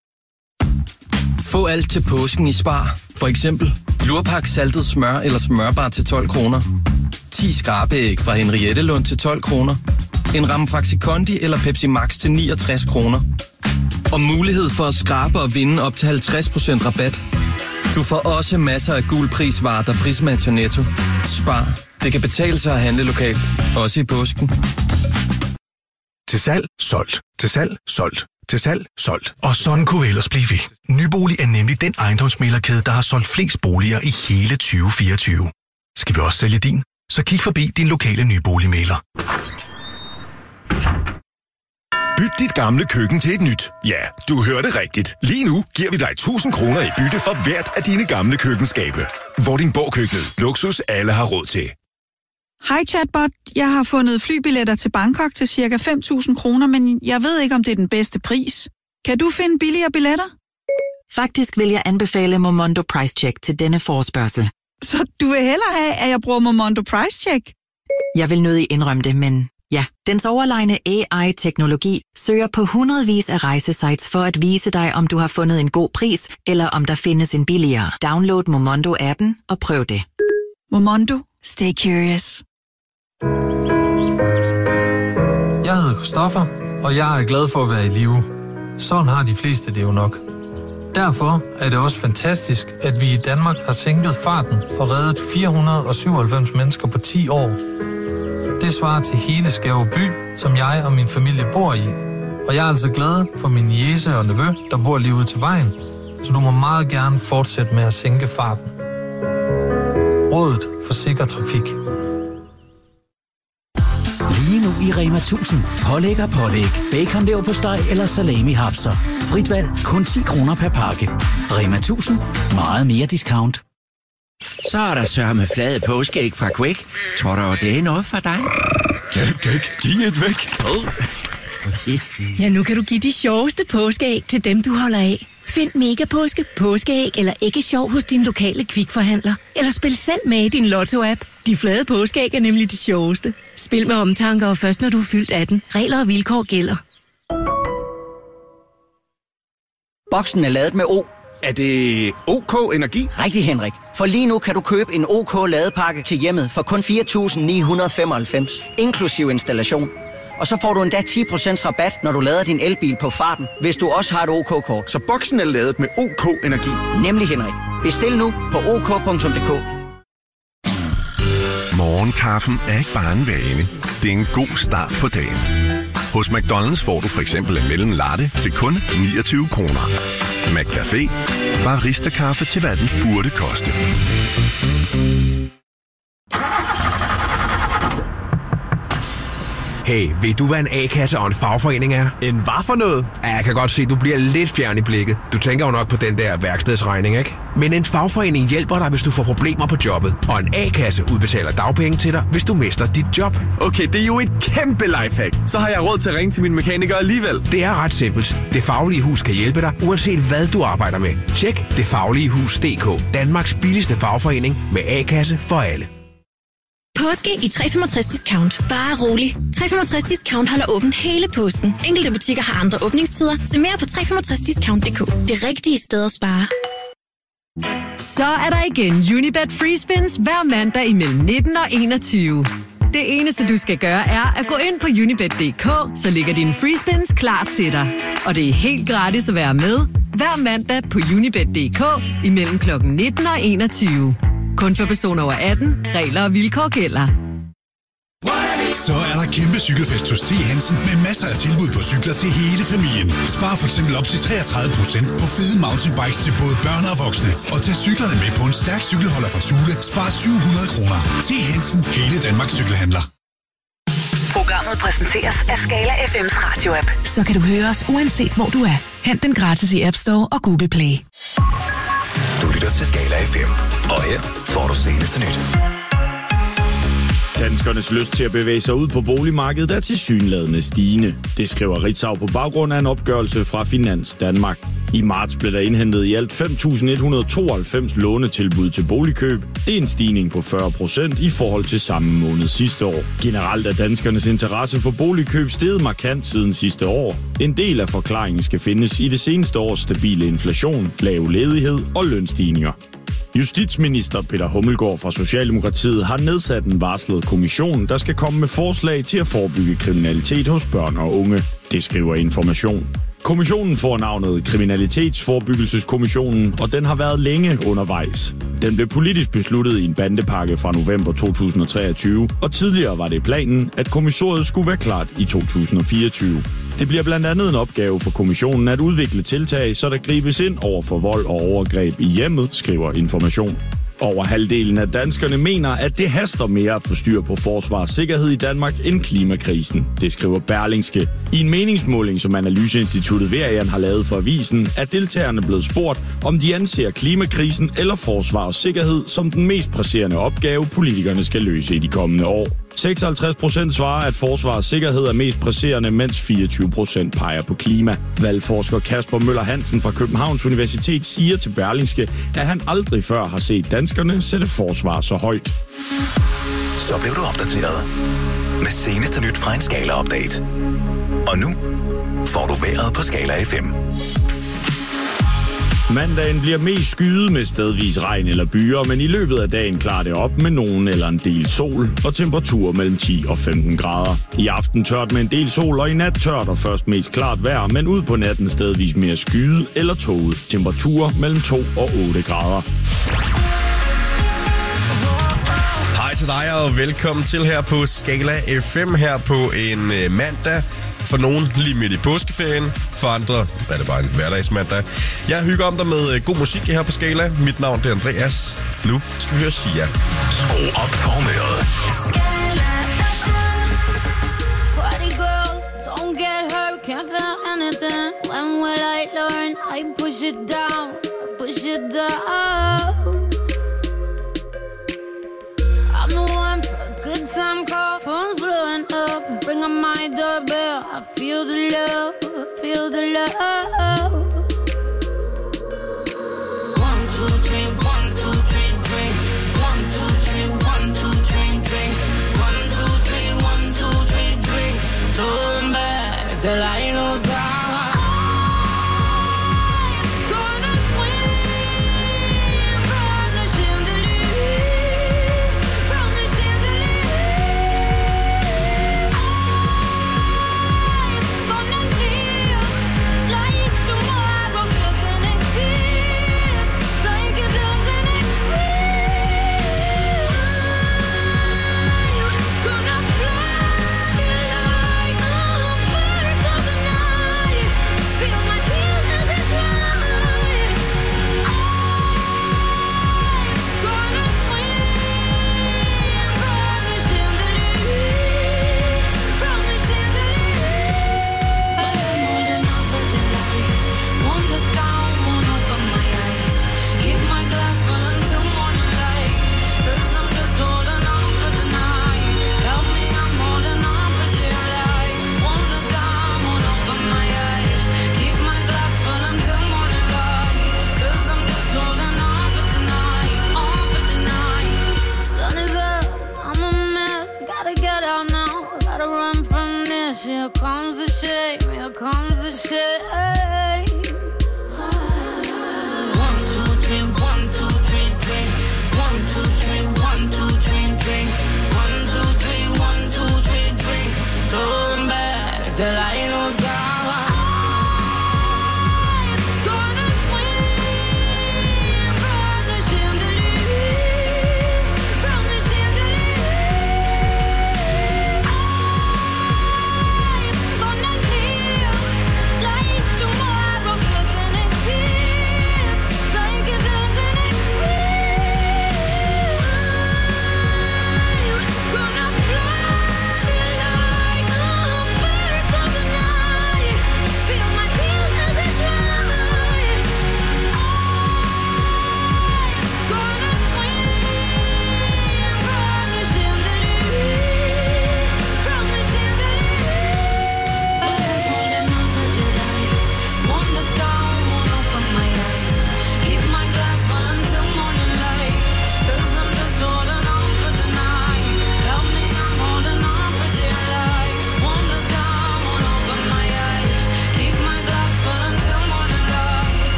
Få alt til påsken i Spar. For eksempel lurpak saltet smør eller smørbar til 12 kroner. 10 skrabeæg fra Henriette Lund til 12 kroner. En ramme Faxi Kondi eller Pepsi Max til 69 kroner. Og mulighed for at skrabe og vinde op til 50% rabat. Du får også masser af gul prisvarer, der prismatcher Netto. Spar. Det kan betale sig at handle lokalt. Også i påsken. Til salg, solgt. Til salg, solgt. Til salg, solgt. Og sådan kunne vi ellers blive ved. Nybolig er nemlig den ejendomsmæglerkæde, der har solgt flest boliger i hele 2024. Skal vi også sælge din? Så kig forbi din lokale nyboligmægler. Byt dit gamle køkken til et nyt. Ja, du hørte rigtigt. Lige nu giver vi dig 1000 kroner i bytte for hvert af dine gamle køkkenskabe. Vordingborg-køkkenet. Luksus alle har råd til. Hej chatbot, jeg har fundet flybilletter til Bangkok til cirka 5.000 kroner, men jeg ved ikke, om det er den bedste pris. Kan du finde billigere billetter? Faktisk vil jeg anbefale Momondo Price Check til denne forespørgsel. Så du vil hellere have, at jeg bruger Momondo Price Check? Jeg vil nødig indrømme det, men ja. Dens overlegne AI-teknologi søger på hundredvis af rejsesites for at vise dig, om du har fundet en god pris, eller om der findes en billigere. Download Momondo-appen og prøv det. Momondo. Stay curious. Jeg hedder Christoffer, og jeg er glad for at være i live. Sådan har de fleste det jo nok. Derfor er det også fantastisk, at vi i Danmark har sænket farten og reddet 497 mennesker på 10 år. Det svarer til hele Skæve by, som jeg og min familie bor i. Og jeg er altså glad for min niece og nevø, der bor lige ude til vejen. Så du må meget gerne fortsætte med at sænke farten. Rådet for sikker trafik. Lige nu i Rema 1000. Pålæg og pålæg. Bacon, leverpostej eller salami hapser. Frit valg. Kun 10 kroner per pakke. Rema 1000. Meget mere discount. Så er der sørme flade påskeæg fra Quick. Tror du, det er noget for dig? Giv et væk. Ja, nu kan du give de sjoveste påskeæg til dem, du holder af. Find Megapåske, påskeæg eller æggesjov hos din lokale Kvikforhandler. Eller spil selv med i din Lotto-app. De flade påskeæg er nemlig de sjoveste. Spil med omtanke og først når du er fyldt 18. Regler og vilkår gælder. boksen er ladet med O. Er det OK Energi? Rigtig, Henrik. For lige nu kan du købe en OK ladepakke til hjemmet for kun 4.995, inklusiv installation. Og så får du endda 10% rabat, når du lader din elbil på farten, hvis du også har et OK-kort. Så boksen er ladet med OK Energi? Nemlig, Henrik. Bestil nu på ok.dk. Morgenkaffen er ikke bare en vane. Det er en god start på dagen. Hos McDonald's får du for eksempel en mellemlatte til kun 29 kroner. McCafé. Barista-kaffe til hvad den burde koste. Hey, ved du hvad en A-kasse og en fagforening er? En hvad for noget? Ja, jeg kan godt se, du bliver lidt fjern i blikket. Du tænker jo nok på den der værkstedsregning, ikke? Men en fagforening hjælper dig, hvis du får problemer på jobbet. Og en A-kasse udbetaler dagpenge til dig, hvis du mister dit job. Okay, det er jo et kæmpe lifehack. Så har jeg råd til at ringe til min mekaniker alligevel. Det er ret simpelt. Det Faglige Hus kan hjælpe dig, uanset hvad du arbejder med. Tjek detfagligehus.dk. Danmarks billigste fagforening med A-kasse for alle. Påske i 365 Discount. Bare rolig. 365 Discount holder åbent hele påsken. Enkelte butikker har andre åbningstider. Se mere på 365discount.dk. Det rigtige sted at spare. Så er der igen Unibet Free Spins hver mandag imellem 19 og 21. Det eneste, du skal gøre, er at gå ind på unibet.dk, så ligger dine free spins klar til dig. Og det er helt gratis at være med hver mandag på unibet.dk imellem kl. 19 og 21. Kun for personer over 18. Regler og vilkår gælder. Så er der kæmpe cykelfest hos T. Hansen med masser af tilbud på cykler til hele familien. Spar for eksempel op til 33% på fede mountainbikes til både børn og voksne. Og tag cyklerne med på en stærk cykelholder fra Thule. Spar 700 kroner. T. Hansen. Hele Danmarks cykelhandler. Programmet præsenteres af Skala FM's radio-app. Så kan du høre os uanset hvor du er. Hent den gratis i App Store og Google Play. Du lytter til Skala FM, og her får du seneste nyt. Danskernes lyst til at bevæge sig ud på boligmarkedet er tilsyneladende stigende. Det skriver Ritzau på baggrund af en opgørelse fra Finans Danmark. I marts blev der indhentet i alt 5.192 lånetilbud til boligkøb. Det er en stigning på 40% i forhold til samme måned sidste år. Generelt er danskernes interesse for boligkøb steget markant siden sidste år. En del af forklaringen skal findes i det seneste års stabile inflation, lav ledighed og lønstigninger. Justitsminister Peter Hummelgaard fra Socialdemokratiet har nedsat en varslet kommission, der skal komme med forslag til at forebygge kriminalitet hos børn og unge. Det skriver Information. Kommissionen får navnet Kriminalitetsforebyggelseskommissionen, og den har været længe undervejs. Den blev politisk besluttet i en bandepakke fra november 2023, og tidligere var det planen, at kommissoriet skulle være klart i 2024. Det bliver blandt andet en opgave for kommissionen at udvikle tiltag, så der gribes ind over for vold og overgreb i hjemmet, skriver Information. Over halvdelen af danskerne mener, at det haster mere at få styr på forsvar og sikkerhed i Danmark end klimakrisen. Det skriver Berlingske. I en meningsmåling, som Analyseinstituttet Verian har lavet for avisen, er deltagerne blevet spurgt, om de anser klimakrisen eller forsvar og sikkerhed som den mest presserende opgave, politikerne skal løse i de kommende år. 56% svarer, at forsvar og sikkerhed er mest presserende, mens 24% peger på klima. Valgforsker Kasper Møller Hansen fra Københavns Universitet siger til Berlingske, at han aldrig før har set danskerne sætte forsvar så højt. Så blev du opdateret med seneste nyt fra en Skala-update. Og nu får du vejret på Skala FM. Mandagen bliver mest skyet med stedvis regn eller byer, men i løbet af dagen klarer det op med nogen eller en del sol og temperaturer mellem 10 og 15 grader. I aften tørt med en del sol, og i nat tørt og først mest klart vejr, men ud på natten stedvis mere skyet eller tåget. Temperaturer mellem 2 og 8 grader. Hej til dig og velkommen til her på Skala FM her på en mandag. For nogen lige midt i påskeferien, for andre er det bare en hverdagsmandag. Jeg hygger om dig med god musik her på Skala. Mit navn er Andreas. Nu skal vi høre Sia. Skru op for humøret. Party girls, don't get hurt, can't feel anything. When will I learn? I push it down, push it down. I'm the one for a good time call, phone's blowing up. Bring on my doorbell, I feel the love, feel the love. 1, 2, 3, 1, 2, 3, drink. 1, 2, 3, 1, 2, 3, drink. 1, 2, 3, 1, 2, 3, drink. Turn back till I lose God.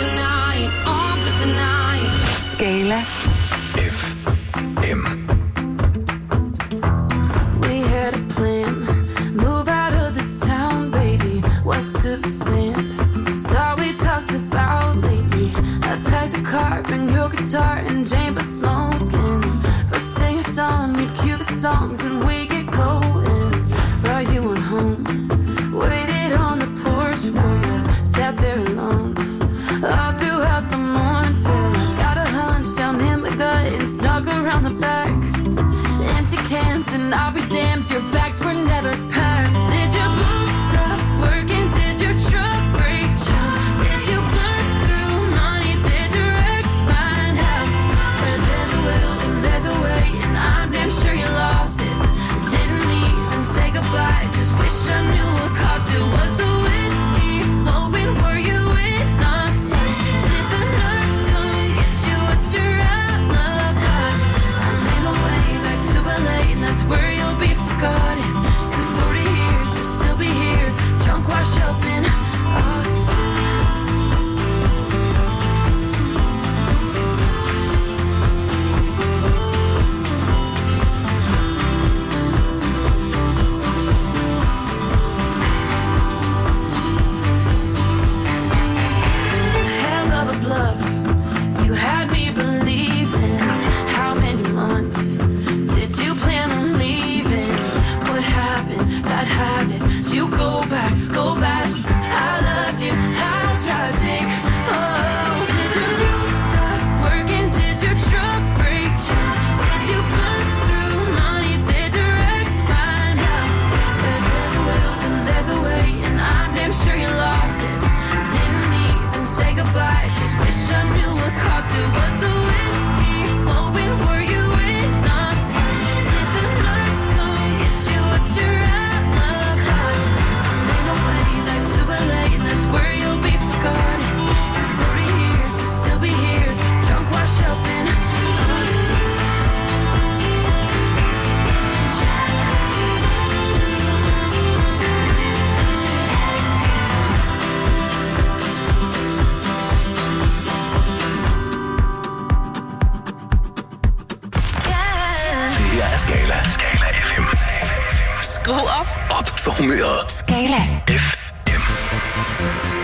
denying, all for denying. Skala FM. We had a plan, move out of this town, baby, west to the sand. It's all we talked about lately. I packed the car, bring your guitar, and Jane for smoking. First thing at dawn, we'd cue the songs and we get going. Brought you on home, waited on the porch for you, sat there alone. All throughout the morning till I got a hunch down in my gut and snuck around the back. Empty cans and I'll be damned, your bags were never packed. Did your boots stop working? Did your truck break down? Did you burn through money? Did your ex find out? Where there's a will and there's a way, and I'm damn sure you lost it. Didn't even say goodbye, just wish I knew what caused it. Was the whiskey flowing? Were you in a fight? Did the nurse come get you? What's your alibi? I made my way back to LA, and that's where you'll be forgotten. In 40 years, you'll still be here, drunk, washed up in Austin. Hell of a bluff, you had me believing. How many months did you plan on leaving? What happened? Bad habits. Did you go back? Go back. I loved you. How tragic. Oh, did your group stop working? Did your truck break down? Did you burn through money? Did your ex find out? Where there's a will and there's a way, and I'm damn sure you lost it. Didn't even say goodbye, just wish I knew what caused it. Was the whiskey flowing? Were you in a fight? Did the nurse come get you? What's your alibi? I made my way back to LA, and that's where you'll be forgotten. In 40 years, you'll still be here, drunk, washed up in Austin. Det her er Skala. Skala FM. Skru op. Op for humøret. Skala FM.